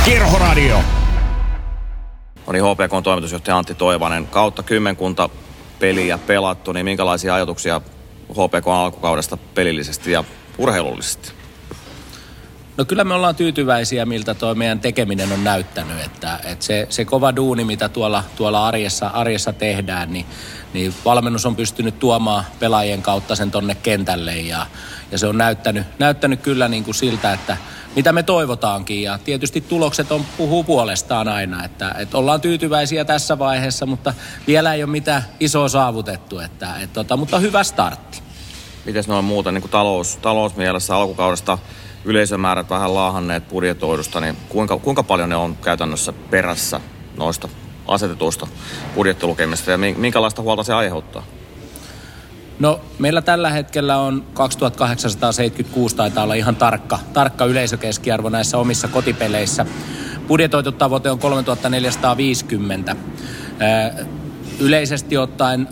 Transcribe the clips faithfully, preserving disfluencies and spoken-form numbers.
Kerhoradio. Oli H P K:n toimitusjohtaja Antti Toivanen. Kautta kymmenkunta peliä pelattu, niin minkälaisia ajatuksia H P K:n alkukaudesta pelillisesti ja urheilullisesti? No kyllä me ollaan tyytyväisiä, miltä tuo meidän tekeminen on näyttänyt, että, että se, se kova duuni, mitä tuolla, tuolla arjessa, arjessa tehdään, niin, niin valmennus on pystynyt tuomaan pelaajien kautta sen tonne kentälle ja, ja se on näyttänyt, näyttänyt kyllä niin kuin siltä, että mitä me toivotaankin ja tietysti tulokset on, puhuu puolestaan aina, että, että ollaan tyytyväisiä tässä vaiheessa, mutta vielä ei ole mitään isoa saavutettu, että, että, tota, mutta hyvä startti. Mites noin muuten niin kuin talous, talousmielessä alkukaudesta yleisömäärät vähän laahanneet budjetoidusta, niin kuinka, kuinka paljon ne on käytännössä perässä noista asetetuista budjettilukemista ja minkälaista huolta se aiheuttaa? No meillä tällä hetkellä on kaksituhattakahdeksansataaseitsemänkymmentäkuusi taitaa olla ihan tarkka, tarkka yleisökeskiarvo näissä omissa kotipeleissä. Budjetoitu tavoite on kolmetuhattaneljäsataaviisikymmentä. Yleisesti ottaen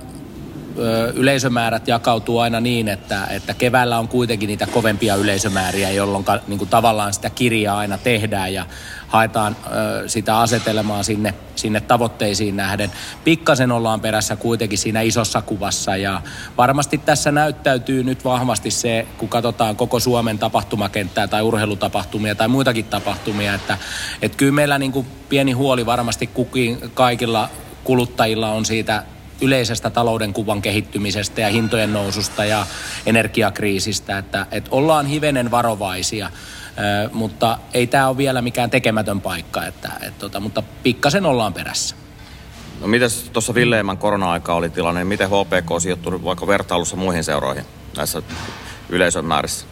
yleisömäärät jakautuu aina niin, että, että keväällä on kuitenkin niitä kovempia yleisömääriä, jolloin niin kuin tavallaan sitä kirjaa aina tehdään ja haetaan ö, sitä asetelmaa sinne, sinne tavoitteisiin nähden. Pikkasen ollaan perässä kuitenkin siinä isossa kuvassa ja varmasti tässä näyttäytyy nyt vahvasti se, kun katsotaan koko Suomen tapahtumakenttää tai urheilutapahtumia tai muitakin tapahtumia, että, että kyllä meillä niin kuin pieni huoli varmasti kukin, kaikilla kuluttajilla on siitä yleisestä talouden kuvan kehittymisestä ja hintojen noususta ja energiakriisistä, että, että ollaan hivenen varovaisia, ö, mutta ei tämä ole vielä mikään tekemätön paikka, että, et, tota, mutta pikkasen ollaan perässä. No mites tuossa Villeimän korona-aika oli tilanne, niin miten H P K sijoittunut vaikka vertailussa muihin seuroihin näissä yleisön määrissä?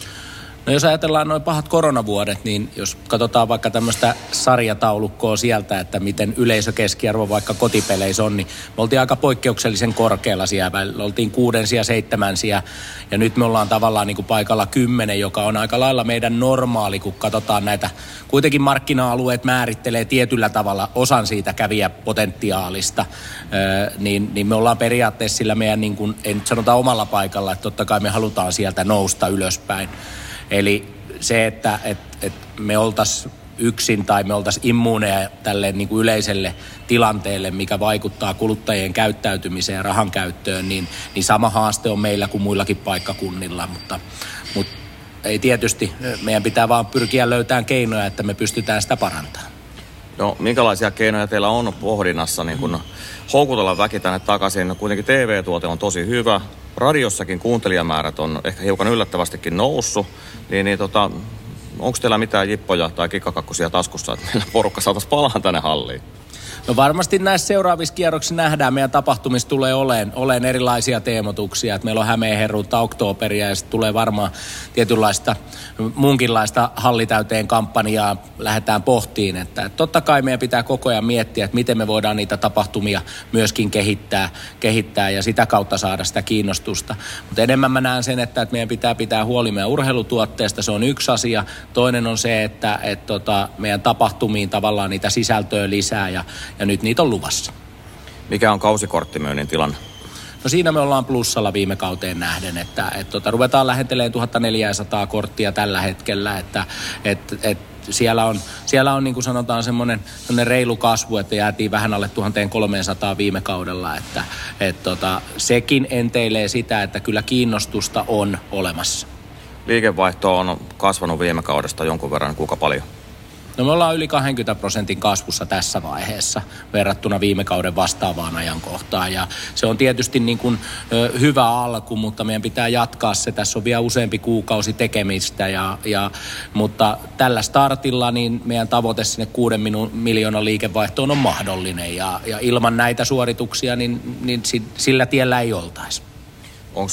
No jos ajatellaan noin pahat koronavuodet, niin jos katsotaan vaikka tämmöistä sarjataulukkoa sieltä, että miten yleisökeskiarvo vaikka kotipeleissä on, niin me oltiin aika poikkeuksellisen korkealla siellä. Me oltiin kuudensia, seitsemänsiä ja nyt me ollaan tavallaan niin kuin paikalla kymmenen, joka on aika lailla meidän normaali, kun katsotaan näitä. Kuitenkin markkina-alueet määrittelee tietyllä tavalla osan siitä kävijäpotentiaalista, öö, niin, niin me ollaan periaatteessa sillä meidän, niin kuin, ei nyt sanota omalla paikalla, että totta kai me halutaan sieltä nousta ylöspäin. Eli se, että et, et me oltaisiin yksin tai me oltaisiin immuuneja tälle niin kuin yleiselle tilanteelle, mikä vaikuttaa kuluttajien käyttäytymiseen ja rahan käyttöön, niin, niin sama haaste on meillä kuin muillakin paikkakunnilla, mutta, mutta ei tietysti, meidän pitää vaan pyrkiä löytämään keinoja, että me pystytään sitä parantamaan. No minkälaisia keinoja teillä on pohdinnassa niin kun houkutella väki tänne takaisin? No, kuitenkin T V-tuote on tosi hyvä. Radiossakin kuuntelijamäärät on ehkä hiukan yllättävästikin noussut. Niin, niin tota, onko teillä mitään jippoja tai kikkakakkusia taskussa, että meillä porukka saataisiin palaa tänne halliin? No varmasti näissä seuraavissa kierroksissa nähdään, meidän tapahtumissa tulee oleen, oleen erilaisia teemotuksia, että meillä on Hämeenherruutta, Oktooperia ja sitten tulee varmaan tietynlaista muunkinlaista hallitäyteen kampanjaa lähdetään pohtiin, että, että totta kai meidän pitää koko ajan miettiä, että miten me voidaan niitä tapahtumia myöskin kehittää, kehittää ja sitä kautta saada sitä kiinnostusta, mutta enemmän mä näen sen, että, että meidän pitää pitää huoli meidän urheilutuotteesta, se on yksi asia, toinen on se, että, että tota, meidän tapahtumiin tavallaan niitä sisältöä lisää ja Ja nyt niitä on luvassa. Mikä on kausikorttimyynnin tilanne? No siinä me ollaan plussalla viime kauteen nähden, että et tota, ruvetaan lähentelemään tuhatneljäsataa korttia tällä hetkellä, että et, et siellä on, siellä on niin kuin sanotaan semmoinen reilu kasvu, että jäätiin vähän alle tuhatkolmesataa viime kaudella, että et tota, sekin enteilee sitä, että kyllä kiinnostusta on olemassa. Liikevaihto on kasvanut viime kaudesta jonkun verran, kuinka paljon? No me ollaan yli kaksikymmentä prosentin kasvussa tässä vaiheessa verrattuna viime kauden vastaavaan ajankohtaan ja se on tietysti niin kuin, ö, hyvä alku, mutta meidän pitää jatkaa se. Tässä on vielä useampi kuukausi tekemistä, ja, ja, mutta tällä startilla niin meidän tavoite sinne kuuden minu, miljoonan liikevaihtoon on mahdollinen ja, ja ilman näitä suorituksia niin, niin sillä tiellä ei oltaisi. Onko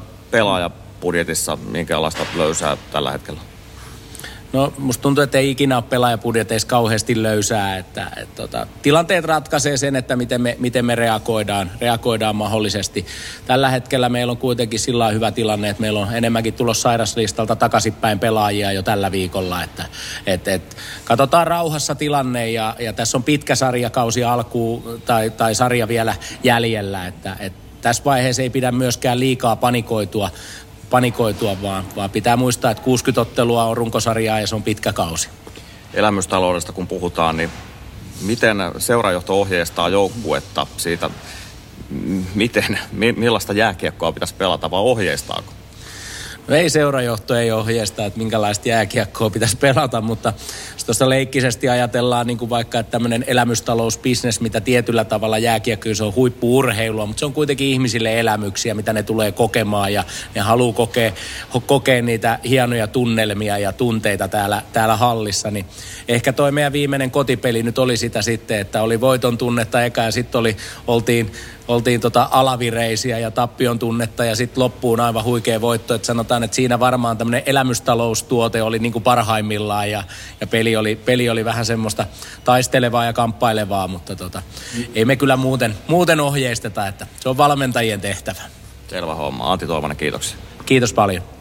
pelaajabudjetissa minkäänlaista löysää tällä hetkellä? No musta tuntuu, että ei ikinä ole pelaajabudjeteissa kauheasti löysää, että et, tota, tilanteet ratkaisee sen, että miten me, miten me reagoidaan, reagoidaan mahdollisesti. Tällä hetkellä meillä on kuitenkin sillä hyvä tilanne, että meillä on enemmänkin tulossa sairaslistalta takaisinpäin pelaajia jo tällä viikolla, että et, et, katsotaan rauhassa tilanne ja, ja tässä on pitkä sarjakausi alkuun tai, tai sarja vielä jäljellä, että et, tässä vaiheessa ei pidä myöskään liikaa panikoitua, panikoitua, vaan, vaan pitää muistaa, että kuusikymmentä ottelua on runkosarjaa ja se on pitkä kausi. elämystaloudesta kun puhutaan, niin miten seurajohto ohjeistaa joukkuetta siitä, miten, millaista jääkiekkoa pitäisi pelata, vai ohjeistaako? No ei seurajohto ei ohjeista, että minkälaista jääkiekkoa pitäisi pelata, mutta jos tuossa leikkisesti ajatellaan niin kuin vaikka että tämmöinen elämystalousbisnes, mitä tietyllä tavalla jääkiekko, se on huippu-urheilua, mutta se on kuitenkin ihmisille elämyksiä, mitä ne tulee kokemaan ja ne haluaa kokea, kokea niitä hienoja tunnelmia ja tunteita täällä, täällä hallissa, niin ehkä toi meidän viimeinen kotipeli nyt oli sitä sitten, että oli voiton tunnetta eka ja sitten oli, oltiin Oltiin tota alavireisiä ja tappion tunnetta ja sitten loppuun aivan huikea voitto. Että sanotaan, että siinä varmaan tämmöinen elämystaloustuote oli niinku parhaimmillaan ja, ja peli, oli, peli oli vähän semmoista taistelevaa ja kamppailevaa, mutta tota, mm. ei me kyllä muuten, muuten ohjeisteta, että se on valmentajien tehtävä. Selvä homma. Antti Toivonen, kiitoksia. Kiitos paljon.